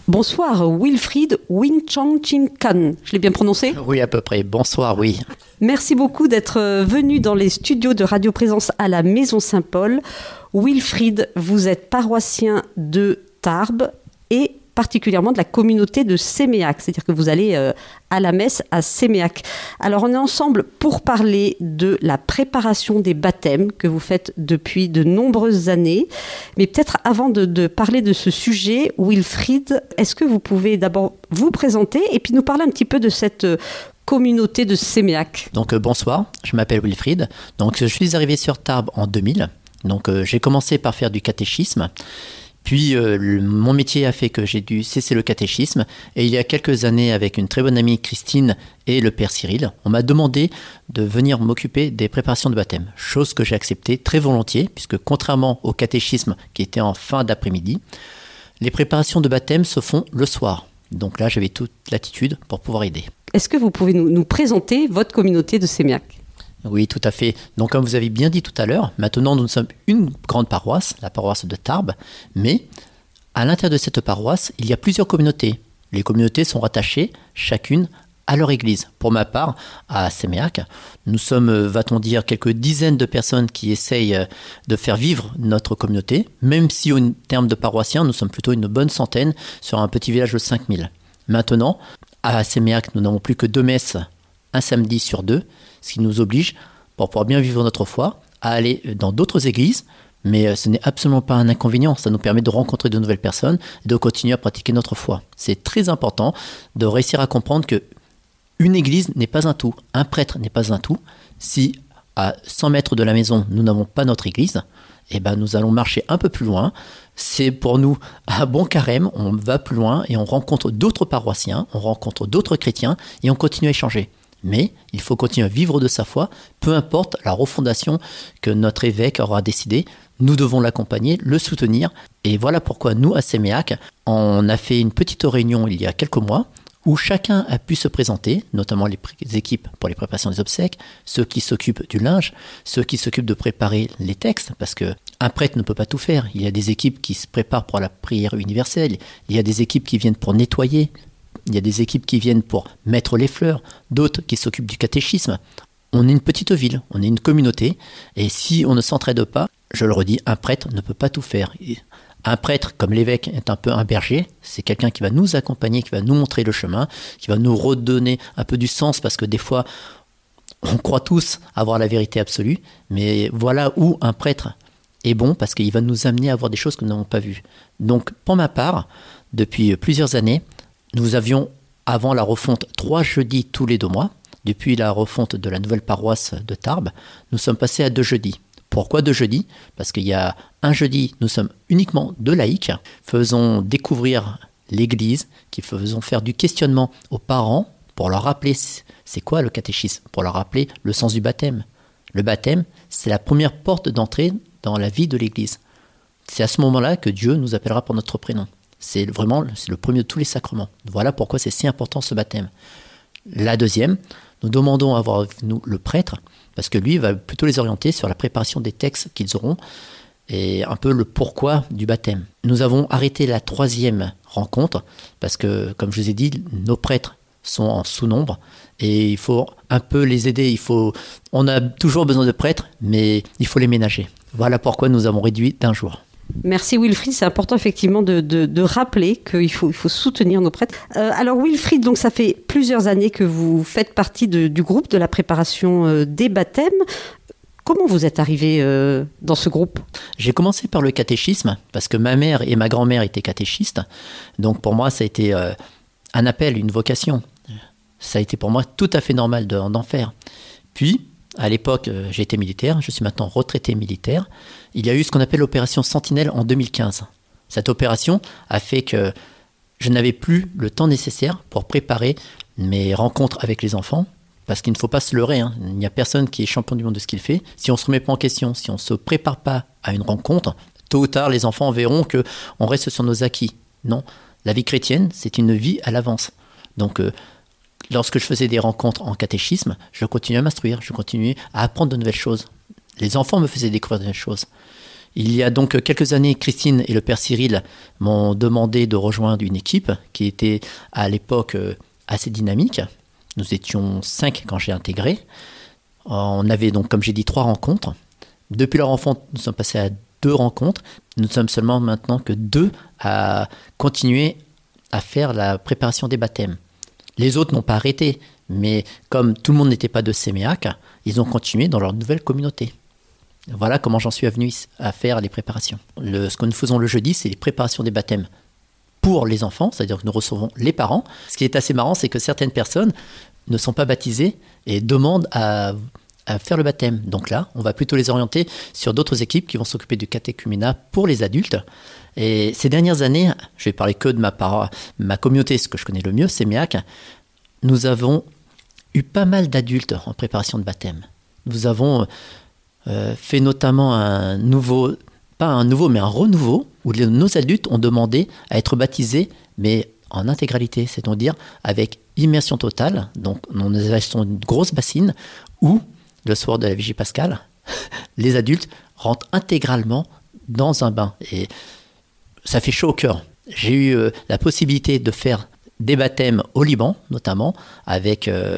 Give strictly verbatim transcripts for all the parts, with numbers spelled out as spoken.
Bonsoir Wilfried Winchang-Chin-Kan, je l'ai bien prononcé ? Oui, à peu près. Bonsoir, oui. Merci beaucoup d'être venu dans les studios de Radio Présence à la Maison Saint-Paul. Wilfried, vous êtes paroissien de Tarbes et particulièrement de la communauté de Séméac, c'est-à-dire que vous allez euh, à la messe à Séméac. Alors on est ensemble pour parler de la préparation des baptêmes que vous faites depuis de nombreuses années. Mais peut-être avant de, de parler de ce sujet, Wilfried, est-ce que vous pouvez d'abord vous présenter et puis nous parler un petit peu de cette euh, communauté de Séméac ? Donc euh, bonsoir, je m'appelle Wilfried. Donc je suis arrivé sur Tarbes en deux mille. Donc euh, j'ai commencé par faire du catéchisme. Puis euh, le, mon métier a fait que j'ai dû cesser le catéchisme et il y a quelques années avec une très bonne amie Christine et le père Cyril, on m'a demandé de venir m'occuper des préparations de baptême, chose que j'ai acceptée très volontiers puisque contrairement au catéchisme qui était en fin d'après-midi, les préparations de baptême se font le soir. Donc là j'avais toute l'attitude pour pouvoir aider. Est-ce que vous pouvez nous, nous présenter votre communauté de Séméac ? Oui, tout à fait. Donc, comme vous avez bien dit tout à l'heure, maintenant, nous sommes une grande paroisse, la paroisse de Tarbes, mais à l'intérieur de cette paroisse, il y a plusieurs communautés. Les communautés sont rattachées, chacune, à leur église. Pour ma part, à Séméac, nous sommes, va-t-on dire, quelques dizaines de personnes qui essayent de faire vivre notre communauté, même si, en termes de paroissiens, nous sommes plutôt une bonne centaine sur un petit village de cinq mille. Maintenant, à Séméac, nous n'avons plus que deux messes, un samedi sur deux, ce qui nous oblige, pour pouvoir bien vivre notre foi, à aller dans d'autres églises, mais ce n'est absolument pas un inconvénient. Ça nous permet de rencontrer de nouvelles personnes et de continuer à pratiquer notre foi. C'est très important de réussir à comprendre que une église n'est pas un tout, un prêtre n'est pas un tout. Si à cent mètres de la maison, nous n'avons pas notre église, eh ben, nous allons marcher un peu plus loin. C'est pour nous un bon carême, on va plus loin et on rencontre d'autres paroissiens, on rencontre d'autres chrétiens et on continue à échanger. Mais il faut continuer à vivre de sa foi, peu importe la refondation que notre évêque aura décidé. Nous devons l'accompagner, le soutenir. Et voilà pourquoi nous, à Séméac, on a fait une petite réunion il y a quelques mois où chacun a pu se présenter, notamment les équipes pour les préparations des obsèques, ceux qui s'occupent du linge, ceux qui s'occupent de préparer les textes, parce qu'un prêtre ne peut pas tout faire. Il y a des équipes qui se préparent pour la prière universelle, il y a des équipes qui viennent pour nettoyer, il y a des équipes qui viennent pour mettre les fleurs, d'autres qui s'occupent du catéchisme. On est une petite ville, on est une communauté, et si on ne s'entraide pas, je le redis, un prêtre ne peut pas tout faire. Un prêtre, comme l'évêque, est un peu un berger, c'est quelqu'un qui va nous accompagner, qui va nous montrer le chemin, qui va nous redonner un peu du sens, parce que des fois, on croit tous avoir la vérité absolue, mais voilà où un prêtre est bon, parce qu'il va nous amener à voir des choses que nous n'avons pas vues. Donc, pour ma part, depuis plusieurs années, nous avions, avant la refonte, trois jeudis tous les deux mois. Depuis la refonte de la nouvelle paroisse de Tarbes, nous sommes passés à deux jeudis. Pourquoi deux jeudis ? Parce qu'il y a un jeudi, nous sommes uniquement deux laïcs, faisons découvrir l'Église, qui faisons faire du questionnement aux parents pour leur rappeler c'est quoi le catéchisme, pour leur rappeler le sens du baptême. Le baptême, c'est la première porte d'entrée dans la vie de l'Église. C'est à ce moment-là que Dieu nous appellera par notre prénom. C'est vraiment c'est le premier de tous les sacrements. Voilà pourquoi c'est si important ce baptême. La deuxième, nous demandons à avoir nous le prêtre, parce que lui va plutôt les orienter sur la préparation des textes qu'ils auront et un peu le pourquoi du baptême. Nous avons arrêté la troisième rencontre, parce que, comme je vous ai dit, nos prêtres sont en sous-nombre et il faut un peu les aider. Il faut, on a toujours besoin de prêtres, mais il faut les ménager. Voilà pourquoi nous avons réduit d'un jour. Merci Wilfried, c'est important effectivement de, de, de rappeler qu'il faut, il faut soutenir nos prêtres. Euh, alors Wilfried, donc ça fait plusieurs années que vous faites partie de, du groupe de la préparation euh, des baptêmes. Comment vous êtes arrivé euh, dans ce groupe ? J'ai commencé par le catéchisme, parce que ma mère et ma grand-mère étaient catéchistes. Donc pour moi, ça a été euh, un appel, une vocation. Ça a été pour moi tout à fait normal de, d'en faire. Puis, à l'époque, euh, j'étais militaire, je suis maintenant retraité militaire. Il y a eu ce qu'on appelle l'opération Sentinelle en deux mille quinze. Cette opération a fait que je n'avais plus le temps nécessaire pour préparer mes rencontres avec les enfants, parce qu'il ne faut pas se leurrer, hein. Il n'y a personne qui est champion du monde de ce qu'il fait. Si on ne se remet pas en question, si on ne se prépare pas à une rencontre, tôt ou tard, les enfants verront qu'on reste sur nos acquis. Non, la vie chrétienne, c'est une vie à l'avance. Donc, euh, lorsque je faisais des rencontres en catéchisme, je continuais à m'instruire, je continuais à apprendre de nouvelles choses. Les enfants me faisaient découvrir de nouvelles choses. Il y a donc quelques années, Christine et le père Cyril m'ont demandé de rejoindre une équipe qui était à l'époque assez dynamique. Nous étions cinq quand j'ai intégré. On avait donc, comme j'ai dit, trois rencontres. Depuis leur enfant, nous sommes passés à deux rencontres. Nous sommes seulement maintenant que deux à continuer à faire la préparation des baptêmes. Les autres n'ont pas arrêté, mais comme tout le monde n'était pas de Séméac, ils ont continué dans leur nouvelle communauté. Voilà comment j'en suis venu à faire les préparations. Le, ce que nous faisons le jeudi, c'est les préparations des baptêmes pour les enfants, c'est-à-dire que nous recevons les parents. Ce qui est assez marrant, c'est que certaines personnes ne sont pas baptisées et demandent à, à faire le baptême. Donc là, on va plutôt les orienter sur d'autres équipes qui vont s'occuper du catéchuménat pour les adultes. Et ces dernières années, je vais parler que de ma, part, ma communauté, ce que je connais le mieux, Séméac, nous avons eu pas mal d'adultes en préparation de baptême. Nous avons euh, fait notamment un nouveau, pas un nouveau, mais un renouveau, où les, nos adultes ont demandé à être baptisés, mais en intégralité, c'est-à-dire avec immersion totale. Donc, nous achetons une grosse bassine où, le soir de la Vigie pascale, les adultes rentrent intégralement dans un bain. Et ça fait chaud au cœur. J'ai eu euh, la possibilité de faire des baptêmes au Liban, notamment, avec euh,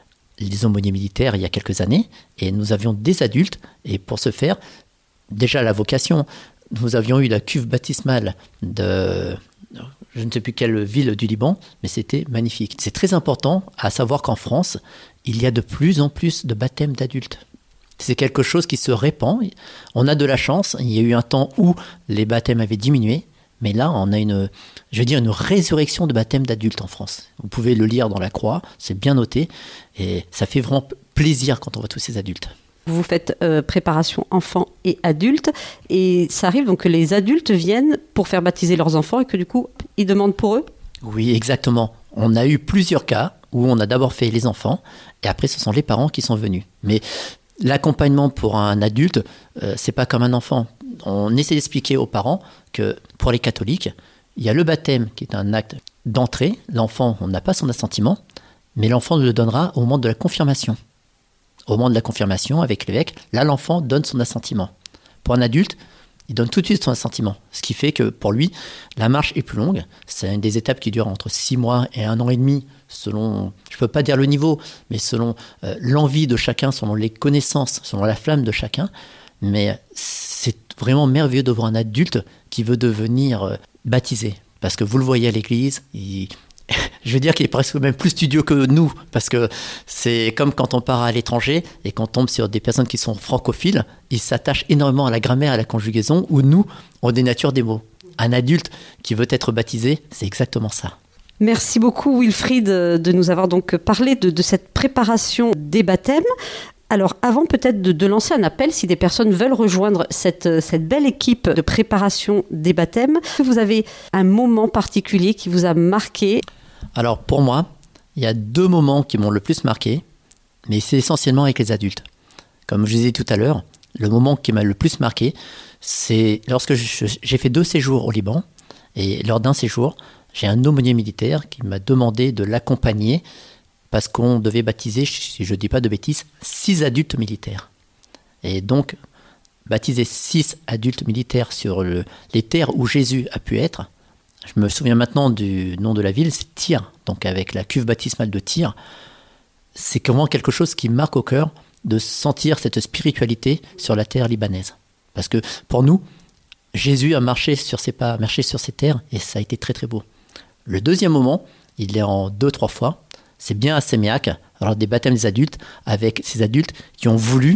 les aumôniers militaires il y a quelques années. Et nous avions des adultes. Et pour ce faire, déjà la vocation, nous avions eu la cuve baptismale de... je ne sais plus quelle ville du Liban, mais c'était magnifique. C'est très important à savoir qu'en France, il y a de plus en plus de baptêmes d'adultes. C'est quelque chose qui se répand. On a de la chance. Il y a eu un temps où les baptêmes avaient diminué, mais là, on a une, je veux dire, une résurrection de baptêmes d'adultes en France. Vous pouvez le lire dans la croix, c'est bien noté, et ça fait vraiment plaisir quand on voit tous ces adultes. Vous faites euh, préparation enfants et adultes, et ça arrive donc que les adultes viennent pour faire baptiser leurs enfants et que du coup, ils demandent pour eux ? Oui, exactement. On a eu plusieurs cas où on a d'abord fait les enfants, et après ce sont les parents qui sont venus. Mais l'accompagnement pour un adulte, euh, c'est pas comme un enfant. On essaie d'expliquer aux parents que pour les catholiques, il y a le baptême qui est un acte d'entrée. L'enfant, on n'a pas son assentiment, mais l'enfant le donnera au moment de la confirmation. Au moment de la confirmation avec l'évêque, là l'enfant donne son assentiment. Pour un adulte, il donne tout de suite son assentiment. Ce qui fait que pour lui, la marche est plus longue. C'est une des étapes qui dure entre six mois et un an et demi, selon, je ne peux pas dire le niveau, mais selon euh, l'envie de chacun, selon les connaissances, selon la flamme de chacun. Mais c'est vraiment merveilleux de voir un adulte qui veut devenir euh, baptisé. Parce que vous le voyez à l'église, il... je veux dire qu'il est presque même plus studieux que nous. Parce que c'est comme quand on part à l'étranger et qu'on tombe sur des personnes qui sont francophiles, ils s'attachent énormément à la grammaire, à la conjugaison, où nous, on dénature des mots. Un adulte qui veut être baptisé, c'est exactement ça. Merci beaucoup Wilfried de nous avoir donc parlé de, de cette préparation des baptêmes. Alors, avant peut-être de, de lancer un appel, si des personnes veulent rejoindre cette, cette belle équipe de préparation des baptêmes, est-ce que vous avez un moment particulier qui vous a marqué ? Alors, pour moi, il y a deux moments qui m'ont le plus marqué, mais c'est essentiellement avec les adultes. Comme je disais tout à l'heure, le moment qui m'a le plus marqué, c'est lorsque je, j'ai fait deux séjours au Liban, et lors d'un séjour, j'ai un aumônier militaire qui m'a demandé de l'accompagner parce qu'on devait baptiser, si je ne dis pas de bêtises, six adultes militaires. Et donc, baptiser six adultes militaires sur le, les terres où Jésus a pu être, je me souviens maintenant du nom de la ville, c'est Tyr, donc avec la cuve baptismale de Tyr. C'est vraiment quelque chose qui marque au cœur de sentir cette spiritualité sur la terre libanaise. Parce que pour nous, Jésus a marché sur ses pas, marché sur ces terres, et ça a été très très beau. Le deuxième moment, il est en deux, trois fois, c'est bien à Séméac, alors des baptêmes des adultes, avec ces adultes qui ont voulu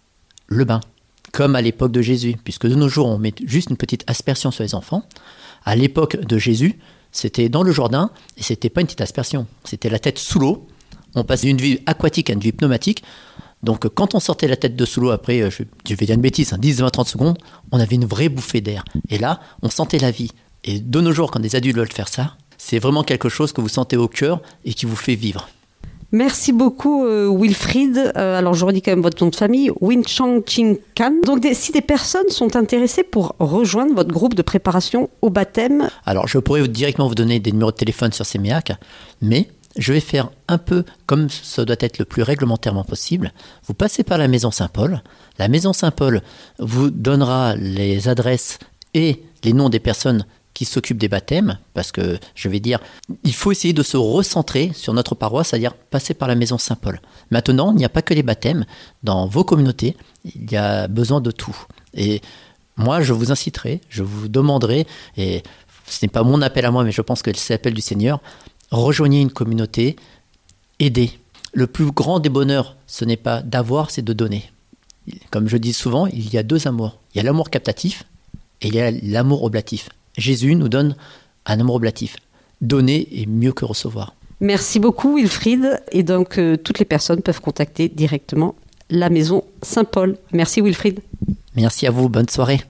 le bain, comme à l'époque de Jésus, puisque de nos jours, on met juste une petite aspersion sur les enfants. À l'époque de Jésus, c'était dans le Jourdain, et c'était pas une petite aspersion, c'était la tête sous l'eau. On passait d'une vie aquatique à une vie pneumatique. Donc quand on sortait la tête de sous l'eau, après, je, je vais dire une bêtise, hein, dix, vingt, trente secondes, on avait une vraie bouffée d'air. Et là, on sentait la vie. Et de nos jours, quand des adultes veulent faire ça, c'est vraiment quelque chose que vous sentez au cœur et qui vous fait vivre. Merci beaucoup euh, Wilfried. Euh, alors je redis quand même votre nom de famille, Win Chang Ching Kan. Donc des, si des personnes sont intéressées pour rejoindre votre groupe de préparation au baptême. Alors je pourrais directement vous donner des numéros de téléphone sur Séméac, mais je vais faire un peu comme ça doit être le plus réglementairement possible. Vous passez par la maison Saint-Paul. La maison Saint-Paul vous donnera les adresses et les noms des personnes qui s'occupent des baptêmes, parce que je vais dire, il faut essayer de se recentrer sur notre paroisse, c'est-à-dire passer par la maison Saint-Paul. Maintenant, il n'y a pas que les baptêmes. Dans vos communautés, il y a besoin de tout. Et moi, je vous inciterai, je vous demanderai, et ce n'est pas mon appel à moi, mais je pense que c'est l'appel du Seigneur, rejoignez une communauté, aidez. Le plus grand des bonheurs, ce n'est pas d'avoir, c'est de donner. Comme je dis souvent, il y a deux amours. Il y a l'amour captatif et il y a l'amour oblatif. Jésus nous donne un amour oblatif. Donner est mieux que recevoir. Merci beaucoup Wilfried. Et donc euh, toutes les personnes peuvent contacter directement la maison Saint-Paul. Merci Wilfried. Merci à vous, bonne soirée.